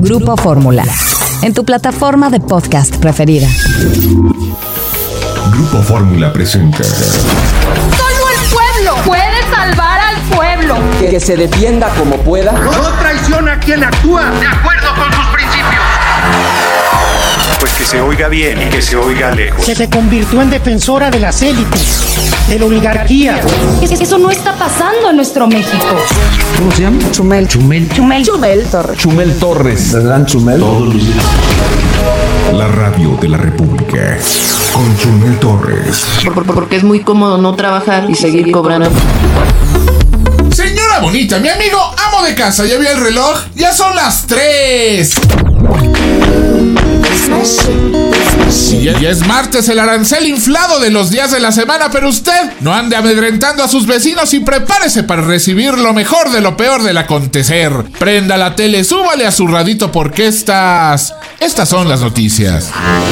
Grupo Fórmula, en tu plataforma de podcast preferida. Grupo Fórmula presenta. Solo el pueblo puede salvar al pueblo. Que se defienda como pueda. No traiciona a quien actúa de acuerdo con sus principios. Pues que se oiga bien y que se oiga lejos. Se convirtió en defensora de las élites, de la oligarquía. Eso no está pasando en nuestro México. ¿Cómo se llama? Chumel Torres. Chumel Torres. ¿El gran Chumel? Todos los días. La radio de la República. Con Chumel Torres. Porque es muy cómodo no trabajar y seguir cobrando. Señora bonita, mi amigo amo de casa, ¿ya vio el reloj? Ya son las 3. Ya es martes, el arancel inflado de los días de la semana, pero usted no ande amedrentando a sus vecinos y prepárese para recibir lo mejor de lo peor del acontecer. Prenda la tele, súbale a su radito porque estas son las noticias.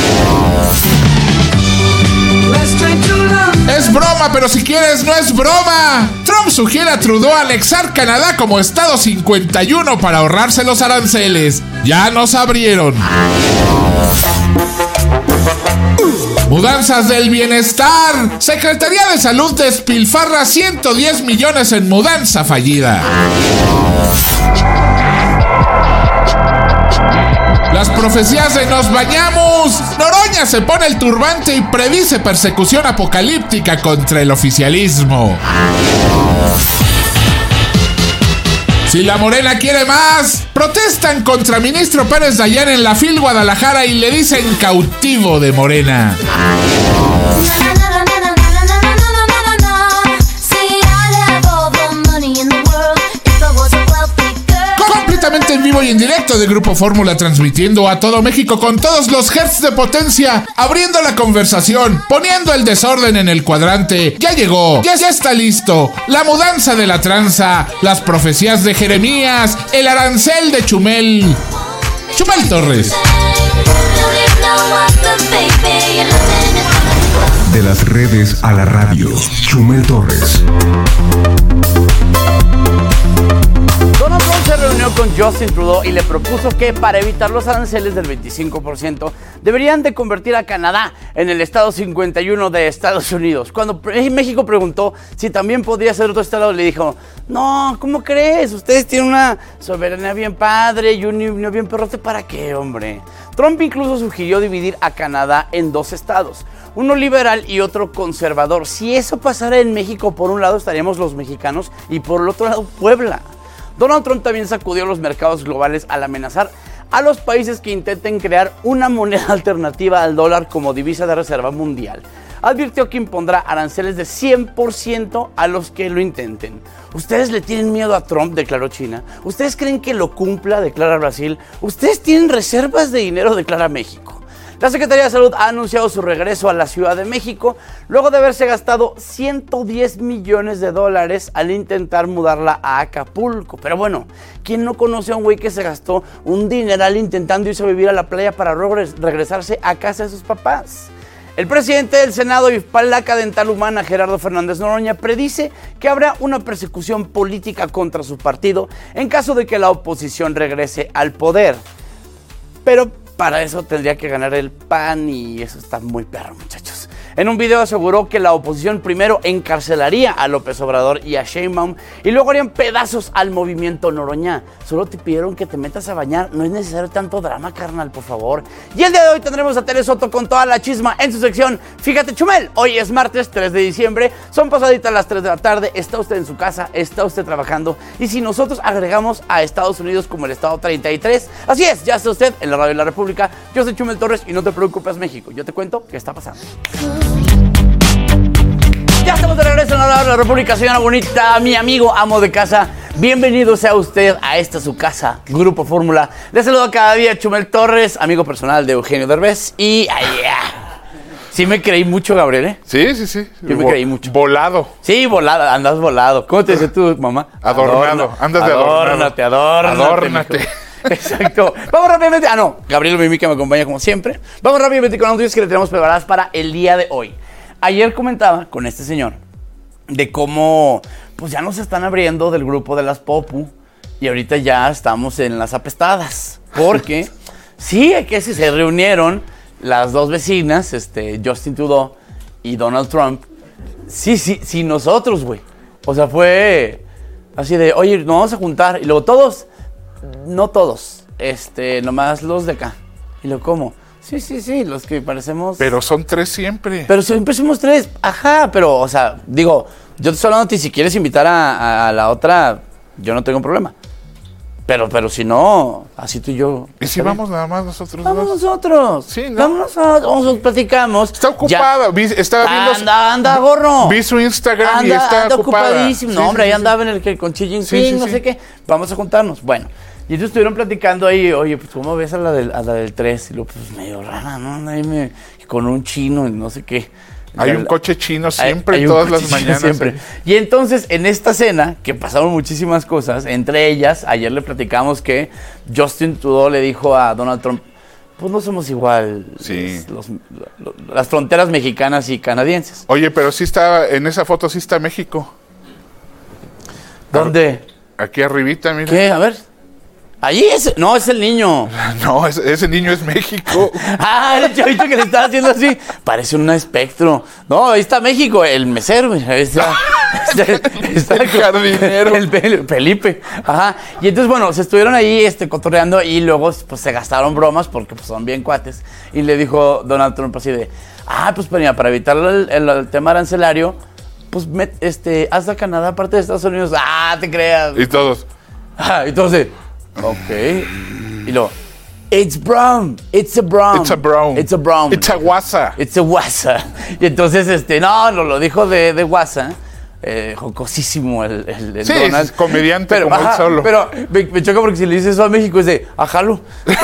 Es broma, pero si quieres no es broma. Trump sugiere a Trudeau anexar Canadá como estado 51 para ahorrarse los aranceles. Ya nos abrieron. Mudanzas del bienestar. Secretaría de Salud despilfarra 110 millones en mudanza fallida. Las profecías de nos bañamos. Noroña se pone el turbante y predice persecución apocalíptica contra el oficialismo. Si la Morena quiere más, protestan contra ministro Pérez Dayán en la FIL Guadalajara y le dicen cautivo de Morena. Completamente en vivo y en directo de Grupo Fórmula, transmitiendo a todo México con todos los hertz de potencia, abriendo la conversación, poniendo el desorden en el cuadrante. Ya llegó, ya está listo. La mudanza de la tranza, las profecías de Jeremías, el arancel de Chumel Torres. De las redes a la radio. Chumel Torres. Donald Trump se reunió con Justin Trudeau y le propuso que para evitar los aranceles del 25% deberían de convertir a Canadá en el estado 51 de Estados Unidos. Cuando México preguntó si también podría ser otro estado, le dijo: no, ¿cómo crees? Ustedes tienen una soberanía bien padre y un himno bien perrote. ¿Para qué, hombre? Trump incluso sugirió dividir a Canadá en dos estados, uno liberal y otro conservador. Si eso pasara en México, por un lado estaríamos los mexicanos y por el otro lado Puebla. Donald Trump también sacudió los mercados globales al amenazar a los países que intenten crear una moneda alternativa al dólar como divisa de reserva mundial. Advirtió que impondrá aranceles de 100% a los que lo intenten. ¿Ustedes le tienen miedo a Trump?, declaró China. ¿Ustedes creen que lo cumpla?, declara Brasil. ¿Ustedes tienen reservas de dinero?, declara México. La Secretaría de Salud ha anunciado su regreso a la Ciudad de México luego de haberse gastado $110 millones al intentar mudarla a Acapulco. Pero bueno, ¿quién no conoce a un güey que se gastó un dineral intentando irse a vivir a la playa para regresarse a casa de sus papás? El presidente del Senado y placa dental humana, Gerardo Fernández Noroña, predice que habrá una persecución política contra su partido en caso de que la oposición regrese al poder. Pero para eso tendría que ganar el PAN y eso está muy perro, muchachos. En un video aseguró que la oposición primero encarcelaría a López Obrador y a Sheinbaum y luego harían pedazos al movimiento Noroña. Solo te pidieron que te metas a bañar, no es necesario tanto drama, carnal, por favor. Y el día de hoy tendremos a Tere Soto con toda la chisma en su sección Fíjate Chumel. Hoy es martes 3 de diciembre, son pasaditas las 3 de la tarde, está usted en su casa, está usted trabajando y si nosotros agregamos a Estados Unidos como el estado 33, así es, ya está usted en la radio de la República. Yo soy Chumel Torres y no te preocupes, México, yo te cuento qué está pasando. Ya estamos de regreso en la radio de la República, señora bonita, mi amigo amo de casa. Bienvenido sea usted a esta su casa, Grupo Fórmula. Les saludo cada día Chumel Torres, amigo personal de Eugenio Derbez. Y sí me creí mucho, Gabriel, ¿eh? Sí. Yo me creí mucho. Volado. Sí, volado, andas volado. ¿Cómo te dice tu mamá? Adornado. Andas de adornado. Adórnate. Exacto. Vamos rápidamente. Gabriel Mimica me acompaña como siempre. Vamos rápidamente con las noticias que le tenemos preparadas para el día de hoy. Ayer comentaba con este señor de cómo pues ya nos están abriendo del grupo de las Popu y ahorita ya estamos en las apestadas. porque sí, que se reunieron las dos vecinas, Justin Trudeau y Donald Trump. Sí, nosotros, güey. O sea, fue así de, oye, nos vamos a juntar. Y luego todos, no todos, nomás los de acá. Y luego, ¿cómo? Sí, los que parecemos... Pero son 3 siempre. Pero siempre somos 3, ajá, pero, o sea, digo, yo te estoy hablando a ti, si quieres invitar a la otra, yo no tengo problema. Pero si no, así tú y yo... ¿Y si vamos nada más nosotros? Vamos nosotros. Sí, ¿no? Vamos nosotros, platicamos. Está ocupada, estaba viendo... Anda, gorro. Vi su Instagram y está ocupada. Ocupadísimo. No, hombre, ahí andaba en el con Xi Jinping, no sé qué. Vamos a juntarnos. Bueno, y entonces estuvieron platicando ahí, oye, pues, ¿cómo ves a la del 3? Y luego, pues, medio rara, ¿no? Ahí con un chino y no sé qué. Hay un coche chino siempre, todas las mañanas. Siempre. Y entonces, en esta cena, que pasaron muchísimas cosas, entre ellas, ayer le platicamos que Justin Trudeau le dijo a Donald Trump, pues no somos igual las fronteras mexicanas y canadienses. Oye, pero sí está, en esa foto sí está México. ¿Dónde? Aquí arribita, mira. ¿Qué? A ver. Allí no, es el niño. No, ese niño es México. El chavito que le estaba haciendo así. Parece un espectro. No, ahí está México, el mesero. Ahí está el jardinero. El Felipe. Ajá. Y entonces, bueno, se estuvieron ahí cotorreando y luego pues se gastaron bromas porque pues, son bien cuates. Y le dijo Donald Trump así de, pues para evitar el tema arancelario, pues haz a Canadá parte de Estados Unidos. Te creas. Y todos. Y todos ok. Y luego, it's brown. It's a brown. It's a brown. It's a brown. It's a guasa. It's a guasa. Y entonces, no, lo dijo de guasa. Jocosísimo el sí, Donald. Es comediante como él solo. Pero me choca porque si le dices eso a México es de, ajalo.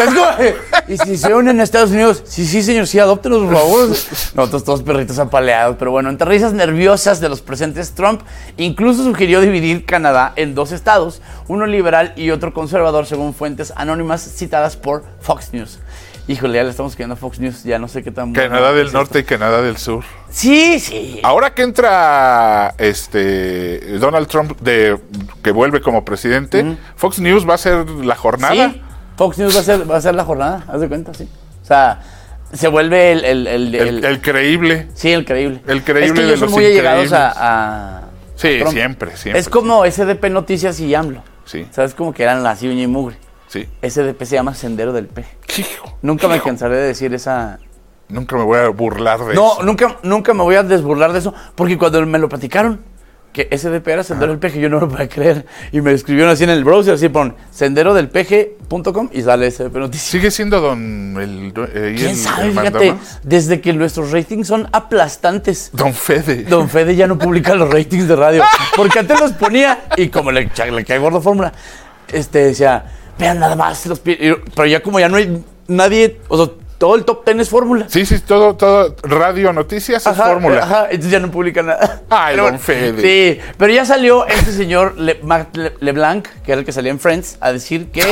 Y si se unen a Estados Unidos, sí, señor, sí, adóptenos, por favor. Nosotros todos perritos apaleados. Pero bueno, entre risas nerviosas de los presentes, Trump incluso sugirió dividir Canadá en 2 estados, uno liberal y otro conservador, según fuentes anónimas citadas por Fox News. Híjole, ya le estamos quedando a Fox News, ya no sé qué tan... Canadá del Norte y Canadá del Sur. Sí. Ahora que entra Donald Trump que vuelve como presidente, Fox News va a ser la jornada. Sí, Fox News va a ser la jornada, haz de cuenta, sí. O sea, se vuelve el creíble. Sí, el creíble. El creíble es que ellos son muy allegados a sí, Trump. siempre. Es como SDP Noticias y AMLO. Sí. ¿Sabes? Como que eran así uña y mugre. Sí. SDP se llama Sendero del Peje. Nunca me cansaré de decir esa... Nunca me voy a burlar de eso. No, nunca me voy a desburlar de eso, porque cuando me lo platicaron, que SDP era Sendero del Peje, yo no lo podía creer. Y me escribieron así en el browser, así pon senderodelpeje.com y sale SDP Noticias. ¿Sigue siendo ¿Quién sabe? Fíjate, desde que nuestros ratings son aplastantes. Don Fede ya no publica los ratings de radio, porque antes los ponía y como le cae gordo fórmula, decía... Vean nada más, pero ya como ya no hay nadie, o sea, todo el top 10 es fórmula. Sí, todo radio noticias es fórmula. Ajá, entonces ya no publica nada. Ay, don Fede. Sí, pero ya salió este señor Matt LeBlanc, que era el que salía en Friends, a decir que...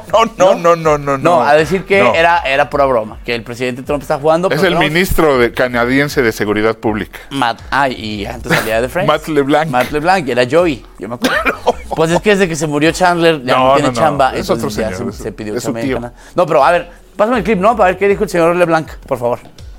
No, a decir que era pura broma, que el presidente Trump está jugando... Es el ministro canadiense de Seguridad Pública. Y antes salía de Friends. Matt LeBlanc, y era Joey, yo me acuerdo. Pues es que desde que se murió Chandler ya no tiene chamba. Es otro señor. Ya se pidió chamba en Canadá. No, pero a ver, pásame el clip, ¿no? Para ver qué dijo el señor LeBlanc, por favor.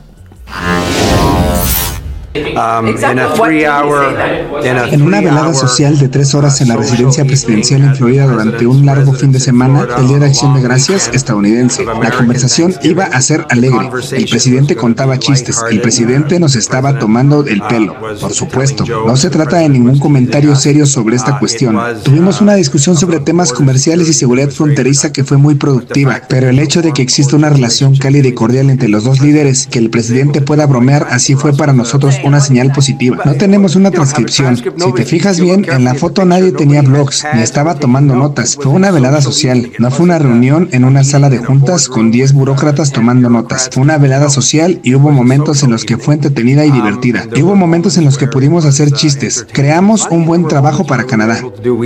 En una velada social de 3 horas en la residencia presidencial en Florida durante un largo fin de semana del Día de Acción de Gracias estadounidense, la conversación iba a ser alegre. El presidente contaba chistes. El presidente nos estaba tomando el pelo. Por supuesto, no se trata de ningún comentario serio sobre esta cuestión. Tuvimos una discusión sobre temas comerciales y seguridad fronteriza que fue muy productiva, pero el hecho de que exista una relación cálida y cordial entre los dos líderes, que el presidente pueda bromear así, fue para nosotros una señal positiva. No tenemos una transcripción. Si te fijas bien, en la foto nadie tenía blogs, ni estaba tomando notas. Fue una velada social, no fue una reunión en una sala de juntas con 10 burócratas tomando notas. Fue una velada social y hubo momentos en los que fue entretenida y divertida. Y hubo momentos en los que pudimos hacer chistes. Creamos un buen trabajo para Canadá.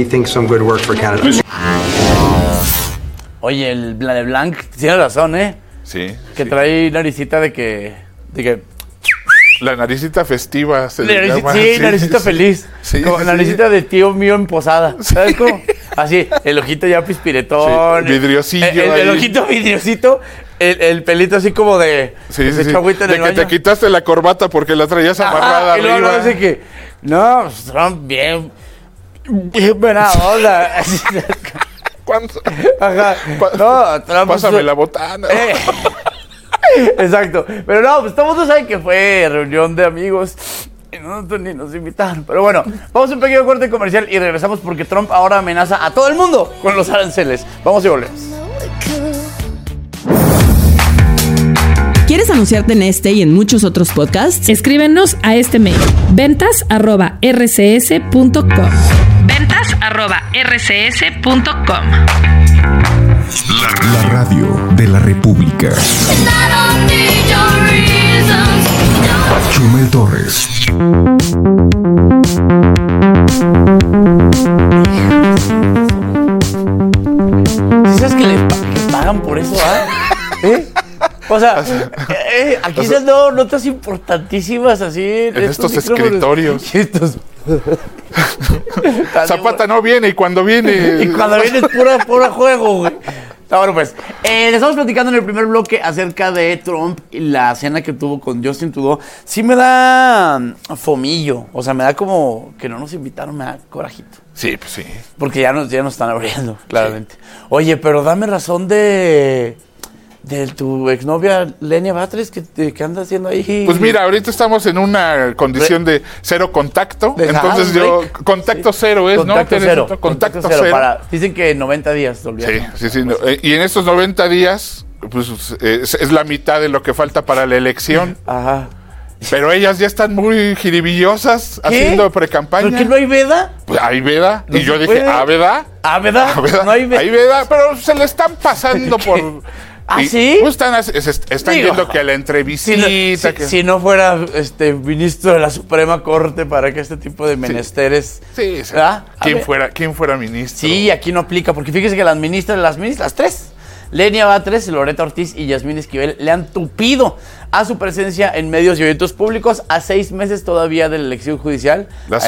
Oye, el LeBlanc tiene razón, ¿eh? Sí. Que trae naricita de que... La naricita festiva se le llama. Sí, naricita feliz. Sí, como naricita de tío mío en posada. ¿Sabes cómo? Así, el ojito ya pispiretón. Sí, vidriosillo. El ojito vidriosito. El pelito así como de... Sí. En el que baño. te quitaste la corbata porque la traías amarrada y luego arriba. no sé qué. No, pues, Trump bien buena onda. ¿Cuánto? Ajá. No, Trump... Pásame la botana. Exacto. Pero no, pues todo el mundo sabe que fue reunión de amigos y nosotros ni nos invitaron. Pero bueno, vamos a un pequeño corte comercial y regresamos porque Trump ahora amenaza a todo el mundo con los aranceles. Vamos y volvemos. ¿Quieres anunciarte en este y en muchos otros podcasts? Escríbenos a este mail: ventas@rcs.com. ventas@rcs.com. La radio de la República. Chumel Torres. ¿Sabes que les pagan por eso, O sea, aquí se han dado notas importantísimas así. En estos escritorios. Zapata no viene y cuando viene... Y cuando viene es pura juego, güey. Bueno, pues, les estamos platicando en el primer bloque acerca de Trump y la cena que tuvo con Justin Trudeau. Sí me da fomillo, o sea, me da como que no nos invitaron, me da corajito. Sí, pues sí. Porque ya nos están abriendo, claramente. Sí. Oye, pero dame razón de tu exnovia Lenia Batres, que anda haciendo ahí. Pues mira, ahorita estamos en una condición de cero contacto. Entonces contacto cero es, contacto ¿no? Cero. Contacto cero. Dicen que 90 días te olvidas. Sí. No. Y en estos 90 días, pues es la mitad de lo que falta para la elección. Ajá. Pero ellas ya están muy jiribillosas haciendo precampaña. ¿Por qué no hay veda? Pues hay veda. Y yo dije, ¿veda? ¿Veda? No hay veda. Hay veda, pero se le están pasando por... ¿Ah, sí? Pues están viendo que a la entrevistita... Si no fuera ministro de la Suprema Corte para que este tipo de menesteres... Sí. ¿Quién fuera ministro? Sí, aquí no aplica, porque fíjese que las ministras, las tres, Lenia Batres, Loretta Ortiz y Yasmín Esquivel, le han tupido a su presencia en medios y eventos públicos a 6 meses todavía de la elección judicial.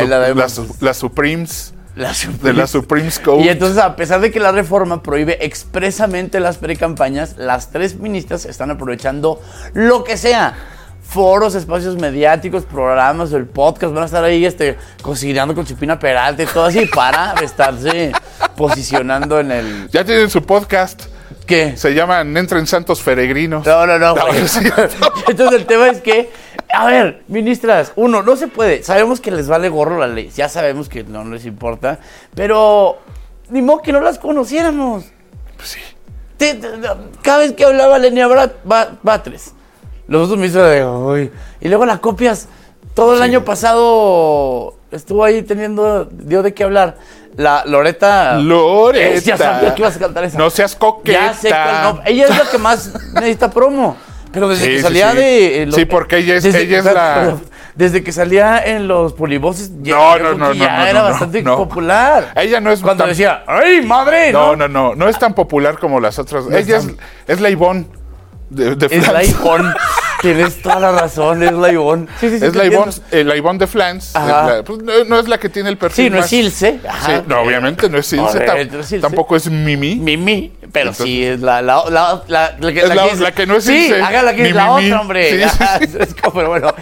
Las Supremes... De la Supreme Court. Y entonces, a pesar de que la reforma prohíbe expresamente las precampañas, las tres ministras están aprovechando lo que sea. Foros, espacios mediáticos, programas, el podcast, van a estar ahí cocinando con Chipina Peralta y todo así para estarse posicionando en el... Ya tienen su podcast. ¿Qué? Se llaman Entren Santos Peregrinos. No. Entonces el tema es que, a ver, ministras, no se puede. Sabemos que les vale gorro la ley. Ya sabemos que no les importa. Pero, ni modo que no las conociéramos. Pues sí. Cada vez que hablaba Lenia Batres, los otros ministros de... Y luego la copias. Todo el año pasado estuvo ahí dio de qué hablar. La Loretta. Ya sabía que ibas a cantar esa. No seas coqueta. Ya sé cuál, ella es la que más necesita promo. Pero desde que salía de... porque ella es la... Desde que salía en los polivoces, ya era bastante popular. Ella no es cuando decía, ¡ay, madre! No es tan popular como las otras. Ella es la Ivonne de Es la Ivonne. Tienes toda la razón, es la Ivonne. Sí, es la Ivonne de Flans. No es la que tiene el perfil. Sí, no es Ilse. Sí, no, obviamente no es Ilse. Tampoco es Mimi. Pero entonces, sí, es la que no es Ilse. Sí, haga la que es la otra, hombre. Pero bueno.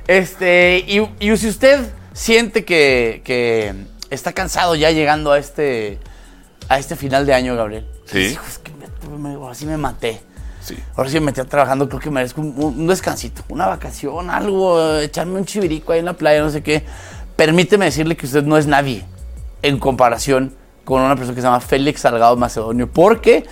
Y si usted siente que está cansado ya llegando a este final de año, Gabriel. Sí. Hijo, es que así me maté. Sí. Ahora sí me metí trabajando, creo que merezco un descansito, una vacación, algo, echarme un chivirico ahí en la playa, no sé qué. Permíteme decirle que usted no es nadie en comparación con una persona que se llama Félix Salgado Macedonio, porque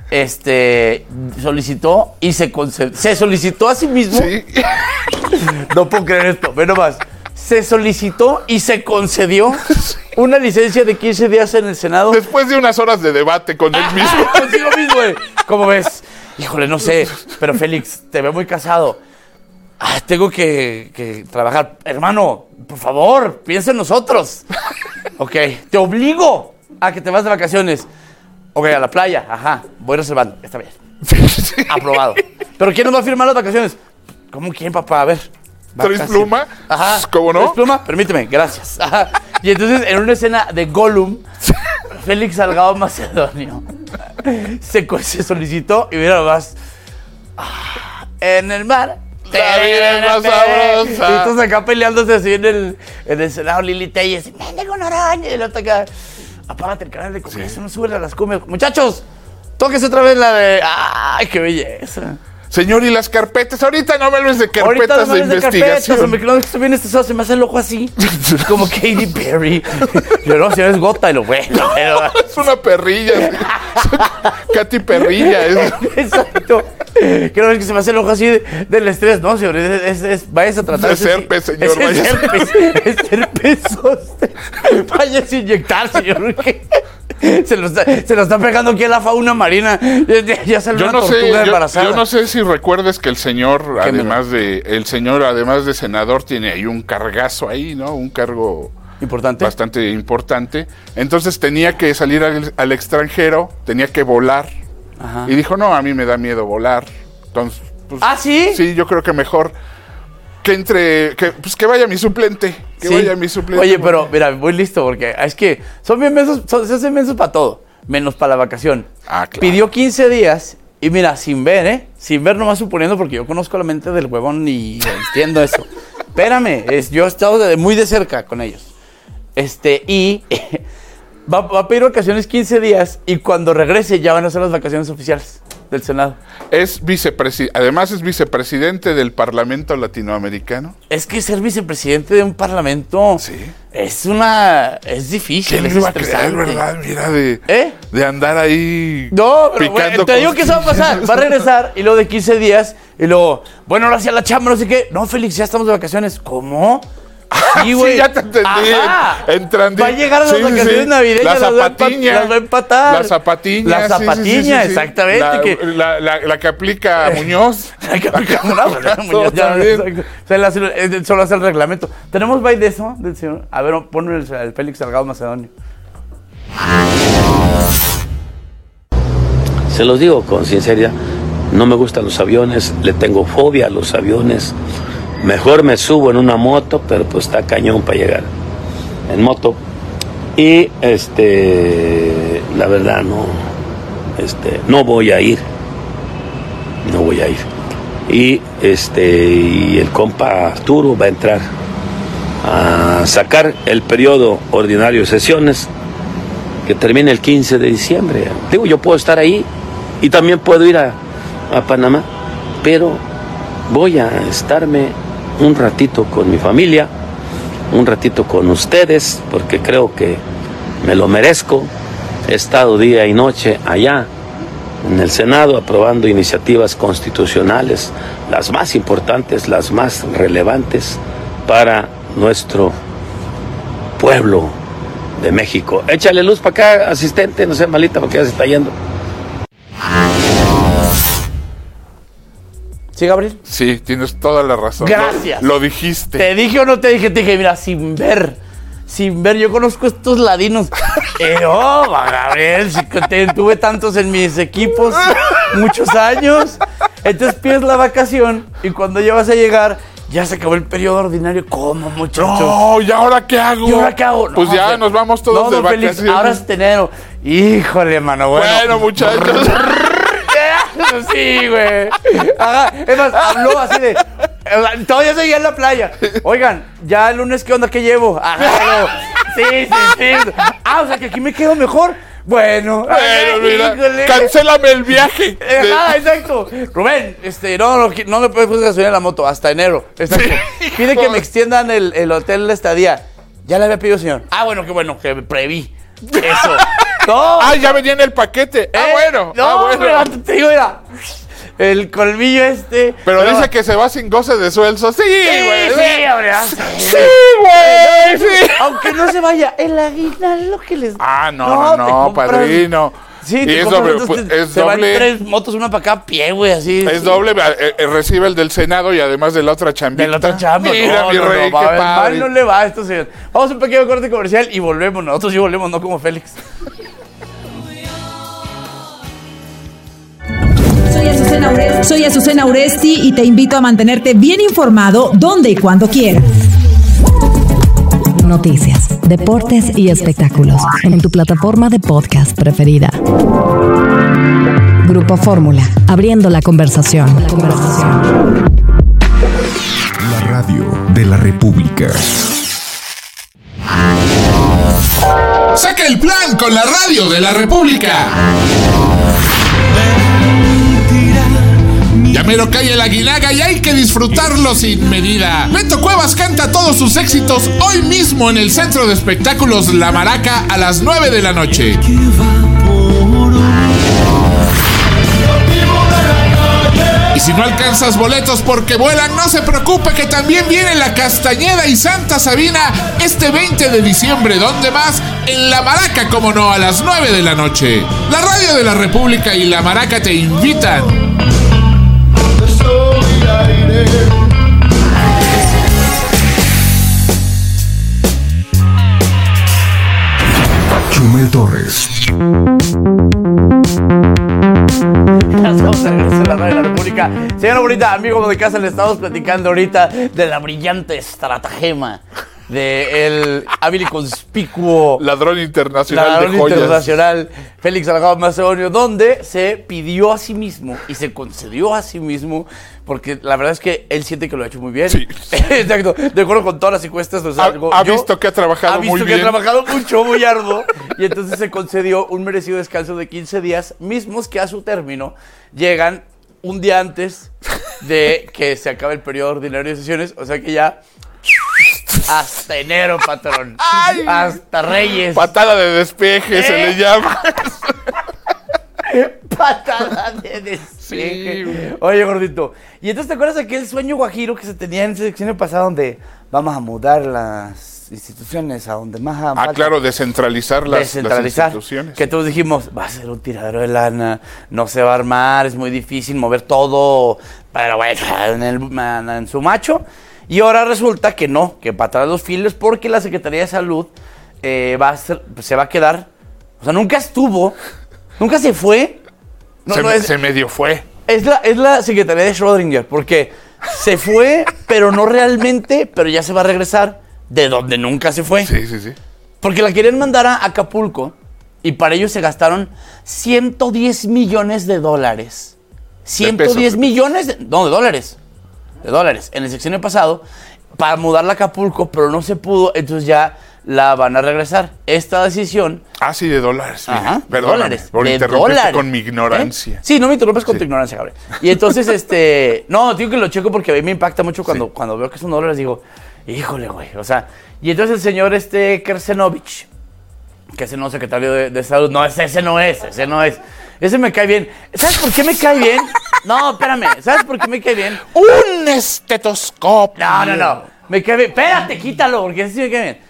solicitó y se solicitó a sí mismo. Sí. No puedo creer esto, ve nomás. Se solicitó y se concedió una licencia de 15 días en el Senado. Después de unas horas de debate con él mismo. Consigo mismo, güey. ¿Cómo ves? Híjole, no sé, pero Félix, te veo muy casado. Tengo que trabajar. Hermano, por favor, piensa en nosotros. Ok, te obligo a que te vas de vacaciones. Ok, a la playa, voy reservando, está bien. Aprobado. ¿Pero quién nos va a firmar las vacaciones? ¿Cómo quién, papá? A ver. ¿Traes pluma? Ajá. ¿Cómo no? ¿Traes pluma? Permíteme, gracias. Y entonces, en una escena de Gollum, Félix Salgado Macedonio se solicitó y mira nomás. En el mar. La vida es más sabrosa. Y todos acá peleándose así en el Senado. Lili Telles, mendigo Noroña. Y el otro acá, apágate el canal de Congreso, no sube a las cumbias. Muchachos, tóquese otra vez la de. ¡Ay, qué belleza! Señor, y las carpetas. Ahorita no me hables de carpetas de investigación. Estoy bien estresado, se me hace el ojo así. Como Katy Perry. Yo no, si es gota y lo bueno. Es una perrilla. Katy Perrilla. Exacto. Quiero ver que se me hace el ojo así del estrés. No, señor, vayas a tratar. Es herpes, señor. Es herpes. Vayas a inyectar, señor. Se lo está pegando aquí a la fauna marina. Ya salió una tortuga embarazada. Yo no sé si recuerdes que el señor, además de senador, tiene ahí un cargazo ahí, ¿no? Un cargo bastante importante. Entonces tenía que salir al extranjero, tenía que volar. Ajá. Y dijo, no, a mí me da miedo volar. Entonces, pues, ¿sí? Sí, yo creo que mejor que vaya mi suplente. Vaya mi suplente. Oye, pero mira, muy listo, porque es que son bien mensos, se hacen mensos para todo, menos para la vacación. Ah, claro. Pidió 15 días y mira, sin ver nomás suponiendo, porque yo conozco la mente del huevón y entiendo eso. Espérame, yo he estado muy de cerca con ellos. Y va a pedir vacaciones 15 días y cuando regrese ya van a ser las vacaciones oficiales del Senado. Además es vicepresidente del Parlamento Latinoamericano. Es que ser vicepresidente de un parlamento es difícil. ¿Quién le iba a creer, verdad? Mira, de andar ahí picando. Te digo que eso va a pasar. Va a regresar y luego de 15 días y luego, bueno, ahora hacia la chamba, no sé qué. No, Félix, ya estamos de vacaciones. ¿Cómo? Sí, güey. Sí, ya te entendí. Va a llegar a las vacaciones navideñas. Las zapatiñas. Las va a empatar. Las zapatiñas. Las zapatiñas, exactamente. La que aplica Muñoz. La que aplica Muñoz. Solo hace el reglamento. ¿Tenemos baile de eso del señor? A ver, ponle el Félix Salgado Macedonio. Se los digo con sinceridad. No me gustan los aviones. Le tengo fobia a los aviones. Mejor me subo en una moto, pero pues está cañón para llegar en moto. Y la verdad no voy a ir. No voy a ir. Y el compa Arturo va a entrar a sacar el periodo ordinario de sesiones que termina el 15 de diciembre. Digo, yo puedo estar ahí y también puedo ir a Panamá, pero voy a estarme un ratito con mi familia, un ratito con ustedes, porque creo que me lo merezco. He estado día y noche allá en el Senado aprobando iniciativas constitucionales, las más importantes, las más relevantes para nuestro pueblo de México. Échale luz para acá, asistente, no sea malita porque ya se está yendo. ¿Sí, Gabriel? Sí, tienes toda la razón. Gracias. Lo dijiste. ¿Te dije o no te dije? Te dije, mira, sin ver, yo conozco estos ladinos. Gabriel, tuve tantos en mis equipos, muchos años. Entonces pides la vacación y cuando ya vas a llegar, ya se acabó el periodo ordinario. ¿Cómo, muchachos? No, ¿y ahora qué hago? No, pues ya nos vamos todos de vacaciones. Félix, ahora es enero. Híjole, mano, bueno muchachos. Sí, güey. Es más, habló así de... Todavía seguía en la playa. Oigan, ya el lunes, ¿qué onda? ¿Qué llevo? Sí. O sea, que aquí me quedo mejor. Bueno, mira, cancélame el viaje. Exacto. Rubén, no me puedes poner gasolina en la moto hasta enero. Exacto. Sí, pide que me extiendan el hotel de estadía. Ya le había pedido, señor. Bueno, qué bueno, que preví eso. No. Ya venía en el paquete. Bueno. Pero te digo, mira, el colmillo Pero dice que se va sin goce de sueldo. Sí, güey. Sí, güey. Aunque no se vaya, el aguinaldo que les... No, padrino. Sí, y es doble. Se van 3 motos, una para acá a pie, güey, así. Es doble, recibe el del Senado y además de la otra chambita. De la otra chamba. Mira, mi rey, qué padre. Mal no le va a esto, señor. Vamos a un pequeño corte comercial y volvemos. Nosotros sí volvemos, no como Félix. Soy Azucena Uresti y te invito a mantenerte bien informado donde y cuando quieras. noticias, deportes y espectáculos en tu plataforma de podcast preferida. Grupo Fórmula, abriendo la conversación. La radio de la República. ¡Saca el plan con la radio de la República! Ya mero cae el aguinaga y hay que disfrutarlo sin medida. Beto Cuevas canta todos sus éxitos hoy mismo en el Centro de Espectáculos La Maraca a las 9 de la noche. Y si no alcanzas boletos porque vuelan, no se preocupe que también viene La Castañeda y Santa Sabina este 20 de diciembre. ¿Dónde más? En La Maraca, como no, a las 9 de la noche. La radio de la República y La Maraca te invitan. Chumel Torres. Estamos en la radio de la República. Señora bonita, amigo de casa, le estamos platicando ahorita de la brillante estratagema de el hábil y conspicuo ladrón internacional de joyas, internacional Félix Salgado Macedonio, donde se pidió a sí mismo y se concedió a sí mismo, porque la verdad es que él siente que lo ha hecho muy bien. Sí. Exacto, de acuerdo con todas las encuestas. O sea, ha visto que ha trabajado muy bien. Ha visto que ha trabajado mucho, muy arduo, y entonces se concedió un merecido descanso de 15 días, mismos que a su término llegan un día antes de que se acabe el periodo ordinario de sesiones, o sea que ya hasta enero, patrón. ¡Ay! Hasta Reyes. Patada de despeje se le llama. Patada de despeje. Sí. Oye, gordito. Y entonces, ¿te acuerdas de aquel sueño guajiro que se tenía en ese sexenio pasado donde vamos a mudar las instituciones a donde más hagan falta? Claro, descentralizar las instituciones. Que todos dijimos, va a ser un tiradero de lana, no se va a armar, es muy difícil mover todo, pero bueno, en su macho. Y ahora resulta que no, que para atrás los files, porque la Secretaría de Salud se va a quedar, o sea, nunca estuvo, nunca se fue. No, se medio fue. Es la Secretaría de Schrödinger, porque se fue, pero no realmente, pero ya se va a regresar de donde nunca se fue. Sí, sí, sí. Porque la querían mandar a Acapulco y para ello se gastaron $110 millones. 110 millones de dólares. De dólares en el sexenio pasado para mudarla a Acapulco, pero no se pudo, entonces ya la van a regresar. Esta decisión... sí, de dólares. Ajá, perdóname, dólares. Por interrumpirte con mi ignorancia. Sí, no me interrumpes con tu ignorancia, Gabriel. Y entonces, no, digo que lo checo porque a mí me impacta mucho cuando veo que son dólares, digo, híjole, güey, o sea... Y entonces el señor Kersenovich, que es el nuevo secretario de Salud, no, ese no es. Ese me cae bien. ¿Sabes por qué me cae bien? No, espérame. ¿Sabes por qué me cae bien? ¡Un estetoscopio! No. Me cae bien. Espérate, quítalo, porque ese sí me cae bien.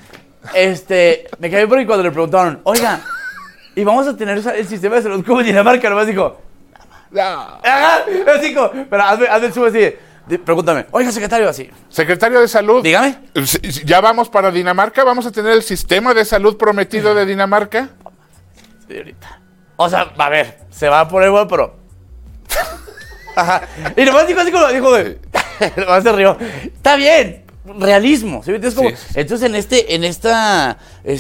Me cae bien porque cuando le preguntaron, oiga, ¿y vamos a tener el sistema de salud como en Dinamarca? Nomás dijo, no. Ajá, así como, pero hazme el sube así. Pregúntame, oiga, secretario, así. Secretario de Salud. Dígame. ¿Ya vamos para Dinamarca? ¿Vamos a tener el sistema de salud prometido de Dinamarca? Sí, ahorita. O sea, a ver, se va a poner igual, pero... Ajá. Y nomás dijo así como... Nomás se rió. Está bien. Realismo. ¿Sí? Es como, sí. Entonces, en esta...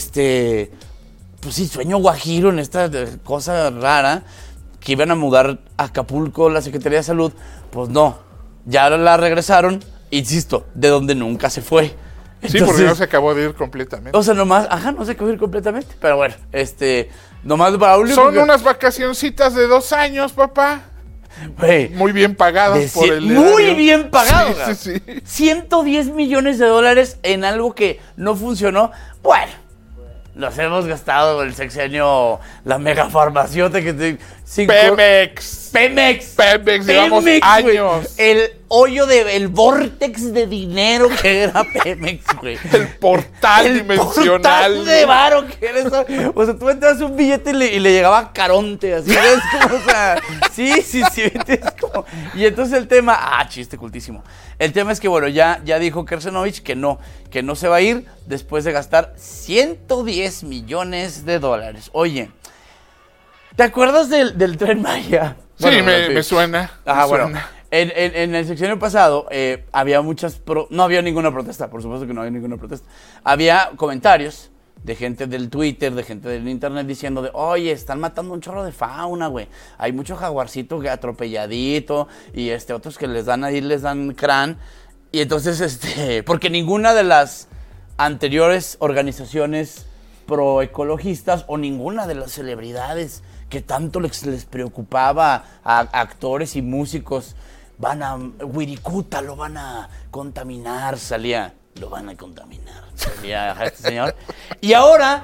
pues sí, sueño guajiro, en esta cosa rara, que iban a mudar a Acapulco la Secretaría de Salud, pues no. Ya la regresaron, insisto, de donde nunca se fue. Entonces, sí, porque no se acabó de ir completamente. O sea, nomás... no se acabó de ir completamente. Pero bueno, nomás para un... Son unas vacacioncitas de 2 años, papá. Wey, muy bien pagadas por el erario. Muy bien pagadas. Sí. $110 millones en algo que no funcionó. Bueno, nos hemos gastado el sexenio, la megafarmaciota que... Pemex, llevamos años. El hoyo el vórtex de dinero que era Pemex, güey. El portal dimensional. El portal de varo que era eso. O sea, tú entras un billete y le llegaba Caronte, así. Es como, o sea, sí. Es como, y entonces el tema, chiste cultísimo. El tema es que, bueno, ya dijo Kersenovich que no se va a ir después de gastar $110 millones. Oye, ¿te acuerdas del Tren Maya? Sí, bueno, me suena. Ajá, bueno. En el sexenio pasado había no había ninguna protesta, por supuesto que no había ninguna protesta. Había comentarios de gente del Twitter, de gente del internet diciendo oye, están matando un chorro de fauna, güey. Hay mucho jaguarcito atropelladito y otros que les dan crán. Y entonces, porque ninguna de las anteriores organizaciones proecologistas o ninguna de las celebridades que tanto les preocupaba a actores y músicos Wirikuta lo van a contaminar, salía este señor. Y ahora,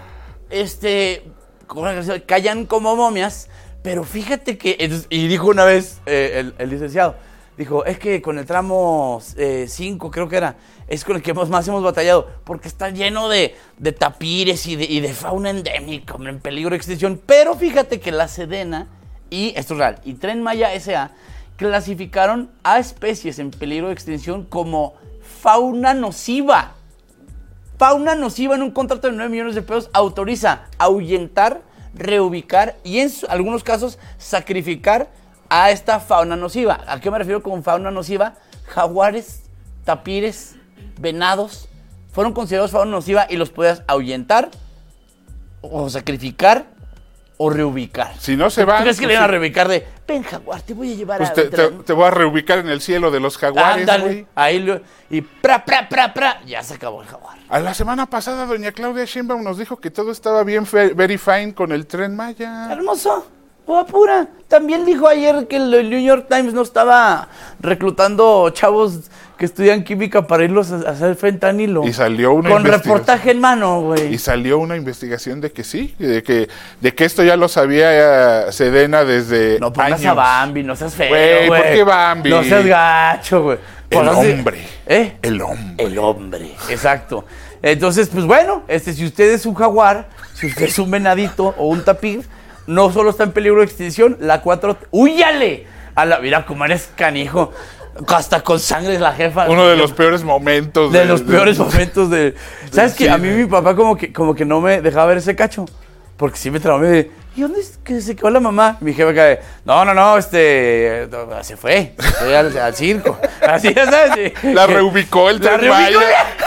callan como momias, pero fíjate que, y dijo una vez el licenciado, dijo, es que con el tramo 5, creo que era, es con el que más hemos batallado, porque está lleno de tapires y de fauna endémica, en peligro de extinción. Pero fíjate que la Sedena, y esto es real, y Tren Maya S.A. clasificaron a especies en peligro de extinción como fauna nociva. Fauna nociva en un contrato de 9 millones de pesos autoriza ahuyentar, reubicar y en algunos casos sacrificar a esta fauna nociva. ¿A qué me refiero con fauna nociva? Jaguares, tapires, venados fueron considerados fauna nociva y los puedes ahuyentar o sacrificar o reubicar. Si no se van... ¿Tú crees que le van a reubicar ven, jaguar, te voy a llevar te voy a reubicar en el cielo de los jaguares, güey. Ahí y ya se acabó el jaguar. A la semana pasada doña Claudia Sheinbaum nos dijo que todo estaba bien, very fine con el Tren Maya. Hermoso. Pura. También dijo ayer que el New York Times no estaba reclutando chavos que estudian química para irlos a hacer fentanilo. Y salió una con reportaje en mano, güey. Y salió una investigación de que sí, de que esto ya lo sabía Sedena desde No pongas años. a Bambi, no seas feo, güey. ¿Por qué Bambi? No seas gacho, güey. El hombre. El hombre, exacto. Entonces, pues bueno, si usted es un jaguar, si usted es un venadito o un tapir, no solo está en peligro de extinción, la 4... ¡Húyale! Mira cómo eres canijo. Hasta con sangre es la jefa. Uno de los peores momentos. Momentos de... ¿Sabes qué? A mí mi papá como que no me dejaba ver ese cacho. Porque sí me traumé ¿y dónde es que se quedó la mamá? Y mi jefa cae, no, se fue al circo. Así, ya sabes. La reubicó el Tren Maya.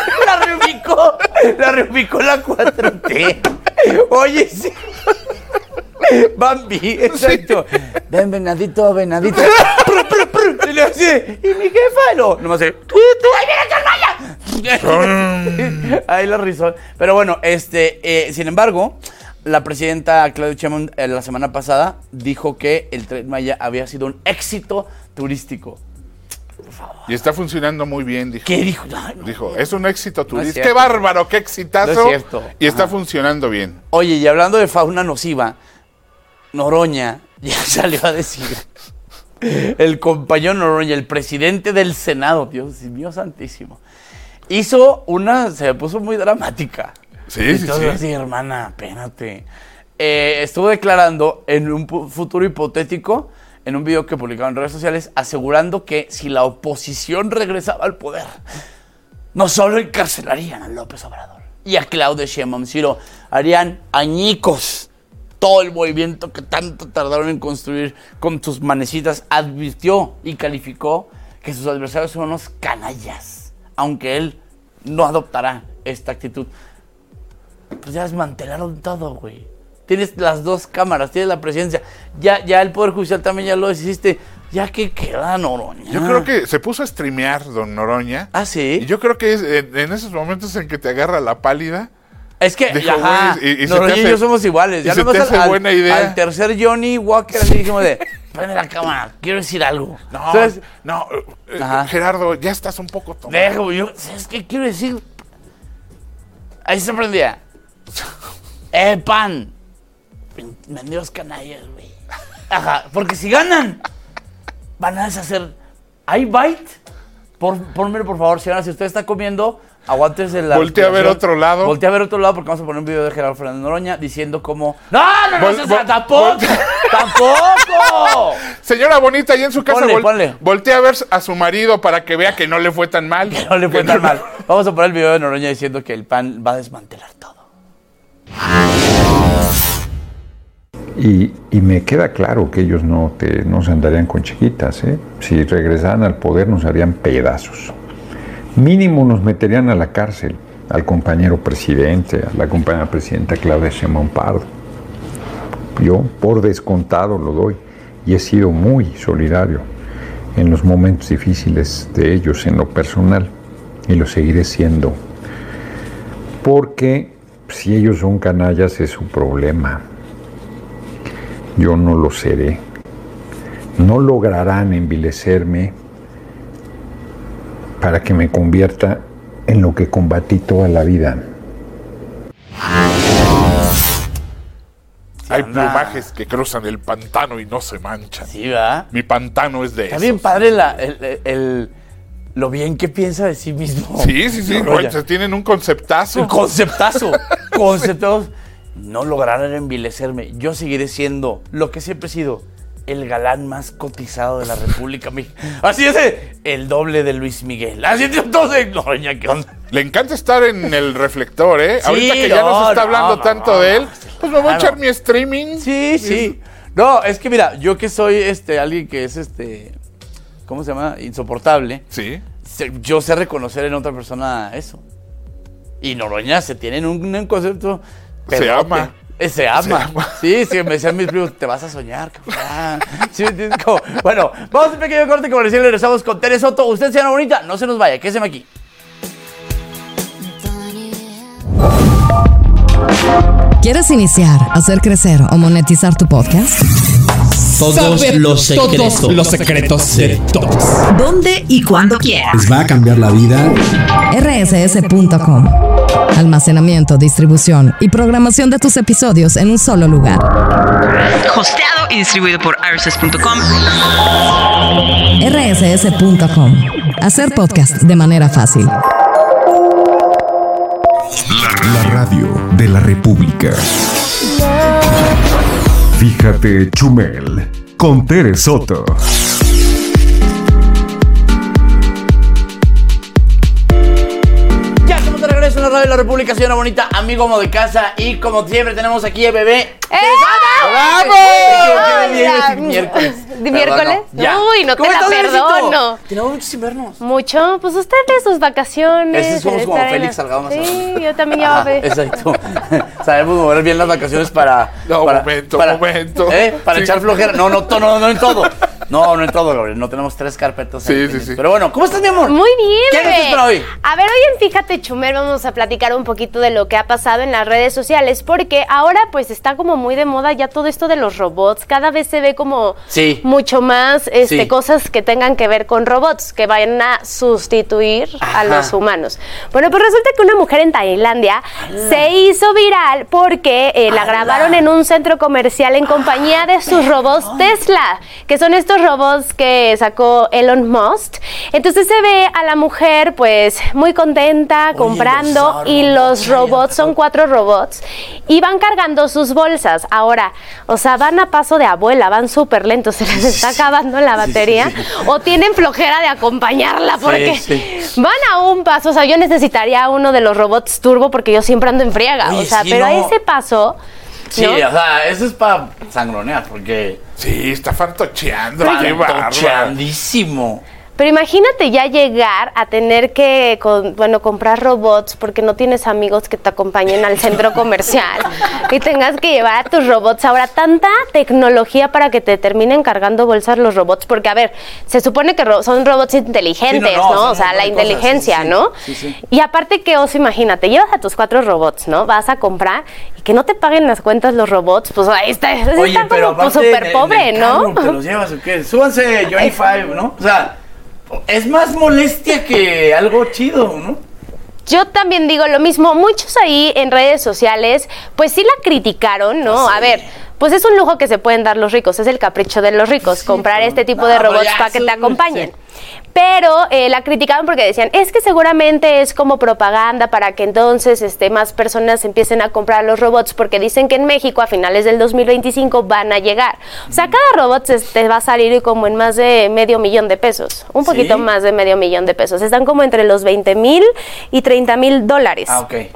La reubicó la 4T. Oye, sí. Bambi, exacto. Sí. Ven, venadito. Y mi jefa, nomás ahí viene el Maya. Ahí la risó. Pero bueno, sin embargo, la presidenta Claudia Sheinbaum la semana pasada dijo que el Tren Maya había sido un éxito turístico. Por favor. Y está funcionando muy bien, dijo. ¿Qué dijo? Dijo, es un éxito turístico. ¡Qué bárbaro, qué exitazo! No es cierto. Y está funcionando bien. Oye, y hablando de fauna nociva, Noroña ya salió a decir, el compañero Noroña, el presidente del Senado, Dios mío santísimo, se puso muy dramática. Sí. Así, hermana, espérate. Estuvo declarando en un futuro hipotético, en un video que publicaba en redes sociales, asegurando que si la oposición regresaba al poder, no solo encarcelarían a López Obrador y a Claudia Sheinbaum, sino harían añicos todo el movimiento que tanto tardaron en construir con sus manecitas. Advirtió y calificó que sus adversarios son unos canallas, aunque él no adoptará esta actitud. Pues ya desmantelaron todo, güey. Tienes las dos cámaras, tienes la presidencia, ya el Poder Judicial también ya lo deshiciste. Ya que queda Noroña. Yo creo que se puso a streamear don Noroña. ¿Ah, sí? Y yo creo que es en esos momentos en que te agarra la pálida. Es que, Noroña y yo somos iguales. Ya se te hace buena idea. Al tercer Johnny Walker así dijimos prende la cámara, quiero decir algo. Gerardo, ya estás un poco tomado. ¿Sabes qué quiero decir? Ahí se prendía. Pan. Mendigos canallas, güey. Ajá, porque si ganan, van a deshacer. ¿Hay bite? Pónmelo, por favor, señora, si usted está comiendo, aguántese la... Voltea a ver otro lado. Voltea a ver otro lado porque vamos a poner un video de Gerardo Fernández Noroña diciendo cómo... ¡No, tampoco! ¡Tampoco! Señora bonita, ahí en su casa, ponle. Voltea a ver a su marido para que vea que no le fue tan mal. Que no le fue tan mal. Vamos a poner el video de Noroña diciendo que el PAN va a desmantelar todo. Y me queda claro que ellos no se andarían con chiquitas, ¿eh? Si regresaran al poder nos harían pedazos. Mínimo nos meterían a la cárcel, al compañero presidente, a la compañera presidenta Claudia Sheinbaum Pardo. Yo, por descontado, lo doy. Y he sido muy solidario en los momentos difíciles de ellos, en lo personal. Y lo seguiré siendo. Porque si ellos son canallas es su problema. Yo no lo seré. No lograrán envilecerme para que me convierta en lo que combatí toda la vida. Hay plumajes que cruzan el pantano y no se manchan. Sí, ¿verdad? Mi pantano es de eso. Está bien padre lo bien que piensa de sí mismo. Sí. Bueno, tienen un conceptazo. Un conceptazo. No lograrán envilecerme. Yo seguiré siendo lo que siempre he sido, el galán más cotizado de la República Mexicana. Así es, el doble de Luis Miguel. Así es, entonces, ¿qué onda? Le encanta estar en el reflector, ¿eh? Sí, ahorita que ya no se está hablando tanto de él, pues me voy a echar mi streaming. Sí. No, es que mira, yo que soy alguien que es ¿cómo se llama? Insoportable. Sí. Yo sé reconocer en otra persona eso. Y Noroña se tienen un concepto. Se ama. Se ama. Sí, me decían mis primos, te vas a soñar, cabrón. Sí, como, bueno, vamos a un pequeño corte comercial y regresamos con Tere Soto. Usted, señora bonita, no se nos vaya, quédese aquí. ¿Quieres iniciar, hacer crecer o monetizar tu podcast? Todos los secretos de todos. ¿Dónde y cuándo quieras? Les va a cambiar la vida. rss.com. Almacenamiento, distribución y programación de tus episodios en un solo lugar. Hosteado y distribuido por rss.com. rss.com. Hacer podcast de manera fácil. La radio de la República. Fíjate, Chumel, con Tere Soto. Ya estamos de regreso en la radio de la República, señora bonita, amigo amo de casa. Y como siempre tenemos aquí a bebé. ¡Bravo! Miércoles. ¿De miércoles? Uy, no te la perdono. Tenemos mucho sin vernos. Mucho, pues ustedes sus vacaciones. Somos como Félix Salgado más. Sí, yo también ya va. Exacto. Sabemos mover bien las vacaciones para... momento. Para echar flojera. No en todo. No en todo, Gabriel. No tenemos 3 carpetas. Sí. Pero bueno, ¿cómo estás, mi amor? Muy bien, ¿Qué haces para hoy? A ver, hoy en Fíjate, Chumel, vamos a platicar un poquito de lo que ha pasado en las redes sociales, porque ahora pues está como muy de moda ya todo esto de los robots. Cada vez se ve como mucho más cosas que tengan que ver con robots, que vayan a sustituir a los humanos. Bueno, pues resulta que una mujer en Tailandia se hizo viral porque la grabaron en un centro comercial en compañía de sus robots Tesla, que son estos robots que sacó Elon Musk. Entonces se ve a la mujer pues muy contenta comprando, y los robots son 4 robots y van cargando sus bolsas. Ahora, o sea, van a paso de abuela, van súper lentos, se les está acabando la batería o tienen flojera de acompañarla porque van a un paso. O sea, yo necesitaría uno de los robots turbo porque yo siempre ando en friega. Pero a ese paso... Sí, ¿no? O sea, eso es para sangronear, porque... Sí, está fantocheando. Fantocheandísimo. Pero imagínate ya llegar a tener que, comprar robots porque no tienes amigos que te acompañen al centro comercial y tengas que llevar a tus robots. Ahora, tanta tecnología para que te terminen cargando bolsas los robots, porque, a ver, se supone que son robots inteligentes, ¿no? O sea, la inteligencia, ¿no? Sí. Y aparte que, imagínate, llevas a tus 4 robots, ¿no? Vas a comprar y que no te paguen las cuentas los robots, pues ahí está. Oye, está pero como súper pobre, ¿no? ¿Te los llevas o qué? Súbanse Johnny Five, ¿no? O sea... Es más molestia que algo chido, ¿no? Yo también digo lo mismo. Muchos ahí en redes sociales, pues sí la criticaron, ¿no? A ver, pues es un lujo que se pueden dar los ricos, es el capricho de los ricos, comprar este tipo de robots para que te acompañen. Pero la criticaban porque decían, es que seguramente es como propaganda para que entonces más personas empiecen a comprar los robots, porque dicen que en México a finales del 2025 van a llegar. O sea, cada robot te va a salir como en más de $500,000 pesos, un poquito más de $500,000 pesos. Están como entre los $20,000 y $30,000. Ah, ok.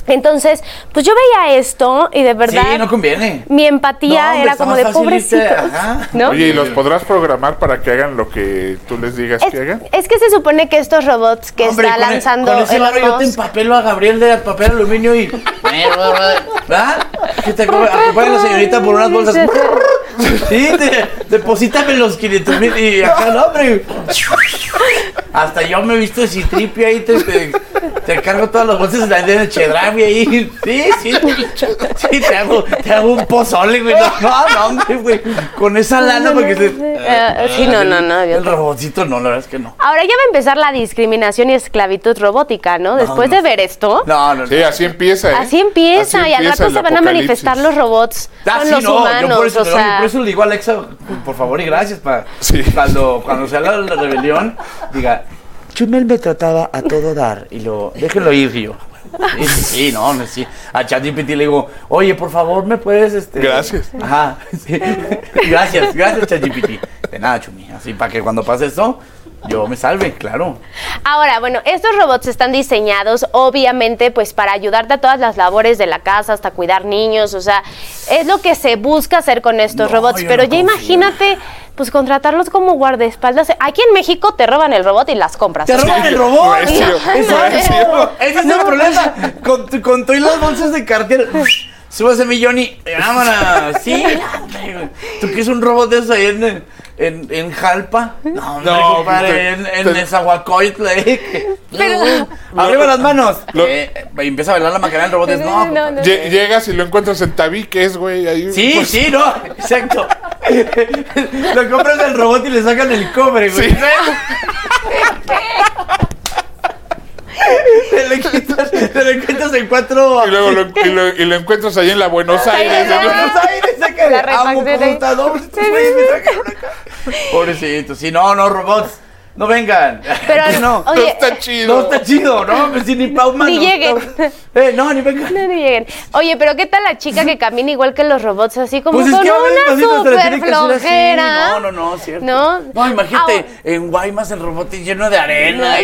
Entonces, pues yo veía esto y de verdad... Sí, no conviene. Mi empatía era como de pobrecitos, ¿no? Oye, ¿y los podrás programar para que hagan lo que tú les digas que hagan? Es que se supone que estos robots que está lanzando... Con ese barro yo te empapelo a Gabriel de papel aluminio y... ¿verdad? Que te acompañe la señorita por unas bolsas. Sí, deposítame los 500,000 y acá el hombre. Hasta yo me he visto de Citripio ahí, te cargo todas las bolsas de Chedraui ahí. Sí, te hago un pozole, güey. No, hombre, güey. Con esa lana porque se... sí, no. El robotcito no, la verdad es que no. Ahora ya va a empezar la discriminación y esclavitud robótica, ¿no? Después de ver esto. No. Sí, así empieza, ¿eh? Así empieza y al rato se van a manifestar los robots con los humanos. Yo por eso le digo a Alexa, por favor y gracias, cuando sea la rebelión, diga, Chumel me trataba a todo dar y déjenlo ir, yo. Sí. A ChatGPT le digo, oye, por favor, ¿me puedes, Gracias. Ajá, sí. Gracias, ChatGPT. De nada, Chumi, así para que cuando pase esto, yo me salve, claro. Ahora, bueno, estos robots están diseñados, obviamente, pues para ayudarte a todas las labores de la casa, hasta cuidar niños, o sea, es lo que se busca hacer con estos robots, pero ya imagínate, pues contratarlos como guardaespaldas. Aquí en México te roban el robot y las compras. ¡Te roban el robot! Ese es el problema. Con tú y las bolsas de cartera. Súbase mi Johnny. Vámonos. Sí, ¿tú qué es un robot de eso ahí en Jalpa? No, compadre, en Nezahualcóyotl. Arriba las manos. Y empieza a bailar la Macarena del robot. Llegas y lo encuentras en tabiques, güey. Ahí, sí, no, exacto. Lo compras el robot y le sacan el cobre, güey. Sí. Te lo encuentras en 4... Y luego lo encuentras ahí en la Buenos Aires. Saca el amo, ¿cómo está? Pobrecito, sí, no, robots. No vengan. Pero no está chido. No está chido, ¿no? Pues ni pa' humanos. Ni lleguen. No, ni vengan. No, ni lleguen. Oye, pero ¿qué tal la chica que camina igual que los robots? Así como pues con una súper flojera. No, cierto. No, imagínate, en Guaymas el robot lleno de arena.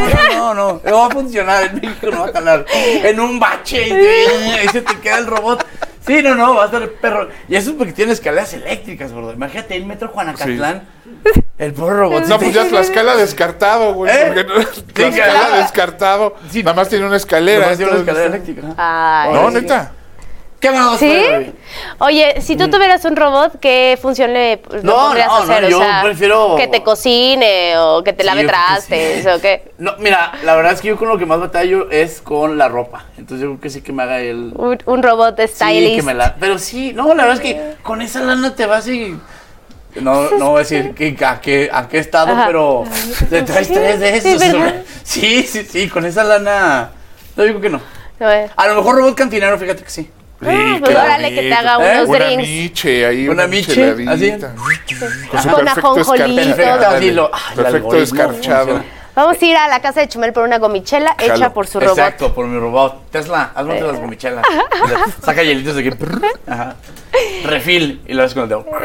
No va a funcionar. En México no va a calar. En un bache y se te queda el robot. Sí, va a estar perro. Y eso es porque tiene escaleras eléctricas, gordo. Imagínate el metro Juanacatlán. Sí. El pobre robot. No, pues ya Tlaxcala descartado, güey. Tlaxcala descartado. Sí. Nada más tiene una escalera. Tiene una escalera eléctrica. No, neta. ¿Qué vamos a hacer? Oye, si tú tuvieras un robot, ¿qué función le podrías hacer? Yo prefiero... que te cocine o que te lave trastes o qué. No, mira, la verdad es que yo con lo que más batallo es con la ropa. Entonces yo creo que sí que me haga un robot stylist. Sí, pero sí, no, la verdad es que con esa lana te vas y... No voy a decir a qué estado, pero te traes 3 de esos. Sí, con esa lana... No digo que no. A lo mejor robot cantinero, fíjate que sí. Pues órale, que te haga unos drinks. Una miche, así. Con ajonjolí. Perfecto escarchado. Vamos a ir a la casa de Chumel por una gomichela hecha por su robot. Exacto, por mi robot. Tesla, hazme las gomichelas. Saca hielitos de aquí. Ajá. Refil y lo ves con el dedo.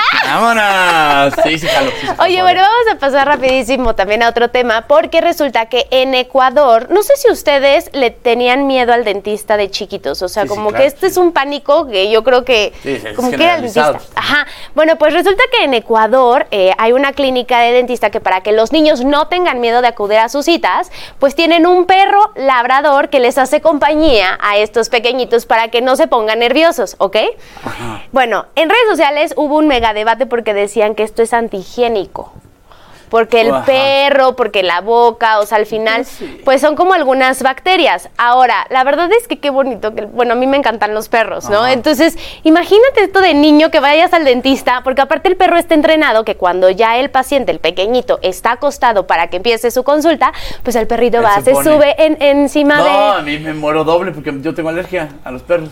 ¡Vámonos! Sí, jalo. Oye, bueno, vamos a pasar rapidísimo también a otro tema, porque resulta que en Ecuador, no sé si ustedes le tenían miedo al dentista de chiquitos, o sea, claro, que este es un pánico que yo creo que como que era el dentista. Ajá. Bueno, pues resulta que en Ecuador hay una clínica de dentista que para que los niños no tengan miedo de acudir a sus citas, pues tienen un perro labrador que les hace compañía a estos pequeñitos para que no se pongan nerviosos, ¿ok? Ajá. Bueno, en redes sociales hubo un mega debate porque decían que esto es antihigiénico. Porque el perro, porque la boca, o sea, al final, pues son como algunas bacterias. Ahora, la verdad es que qué bonito, bueno, a mí me encantan los perros, ¿no? Entonces, imagínate esto de niño que vayas al dentista, porque aparte el perro está entrenado que cuando ya el paciente, el pequeñito, está acostado para que empiece su consulta, pues el perrito se sube encima de... No, a mí me muero doble porque yo tengo alergia a los perros.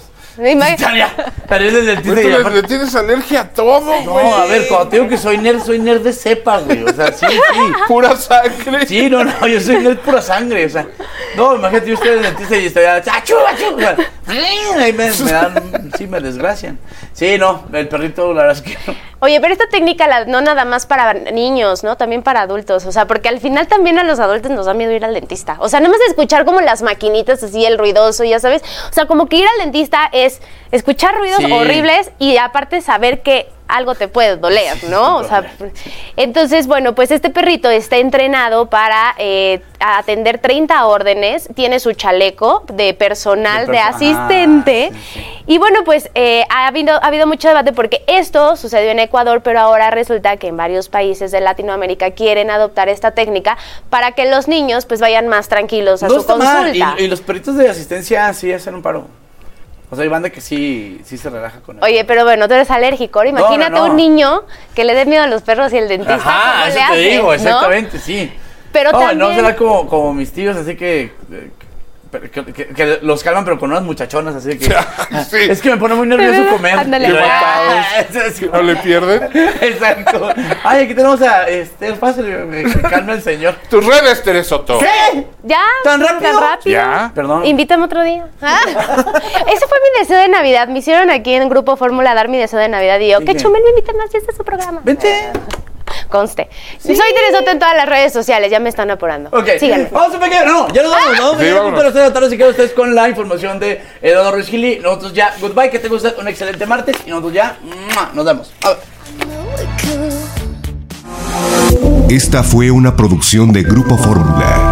Pero es el dentista. ¿Le tienes alergia a todo, güey? No, a ver, cuando te digo que soy nerd de cepa, güey. O sea, sí. Pura sangre. Sí, no, yo soy nerd pura sangre, o sea. No, imagínate, yo estoy en el dentista y estoy achú. Ahí me desgracian. Sí, no, el perrito, la verdad es que no. Oye, pero esta técnica no nada más para niños, ¿no? También para adultos. O sea, porque al final también a los adultos nos da miedo ir al dentista. O sea, nada más de escuchar como las maquinitas así, el ruidoso, ya sabes. O sea, como que ir al dentista es escuchar ruidos horribles y aparte saber que algo te puede doler, ¿no? O sea, entonces, bueno, pues este perrito está entrenado para atender 30 órdenes, tiene su chaleco de personal, de asistente, y bueno, pues ha habido mucho debate porque esto sucedió en Ecuador, pero ahora resulta que en varios países de Latinoamérica quieren adoptar esta técnica para que los niños pues vayan más tranquilos a su consulta. Y los perritos de asistencia sí hacen un paro. O sea, hay banda que sí se relaja con él. Oye, pero bueno, tú eres alérgico. Imagínate un niño que le dé miedo a los perros y el dentista. Ajá, eso te digo, exactamente, ¿no? Sí. Pero también... No será como mis tíos, así que los calman, pero con unas muchachonas, así que... Sí. Es que me pone muy nervioso comer. Ándale. ¿No le pierden? Exacto. Ay, aquí tenemos a fácil, que calma el señor. Tus redes, Teresoto. ¿Qué? ¿Ya? ¿Tan rápido? ¿Ya? Perdón. Invítame otro día. Ese fue mi deseo de Navidad. Me hicieron aquí en Grupo Fórmula dar mi deseo de Navidad y yo, que Chumel me invita más, ya está su programa. Vente. Conste. Sí. Soy Teresota en todas las redes sociales, ya me están apurando. Ok. Síganme. Vamos a pequeño. No, ya nos vamos, ¿no? Sí, vámonos. Pero de tarde, si quieren ustedes con la información de Eduardo Ruiz Gili. Nosotros ya, goodbye, que tengan usted un excelente martes y nosotros ya nos vemos. A ver. Esta fue una producción de Grupo Fórmula.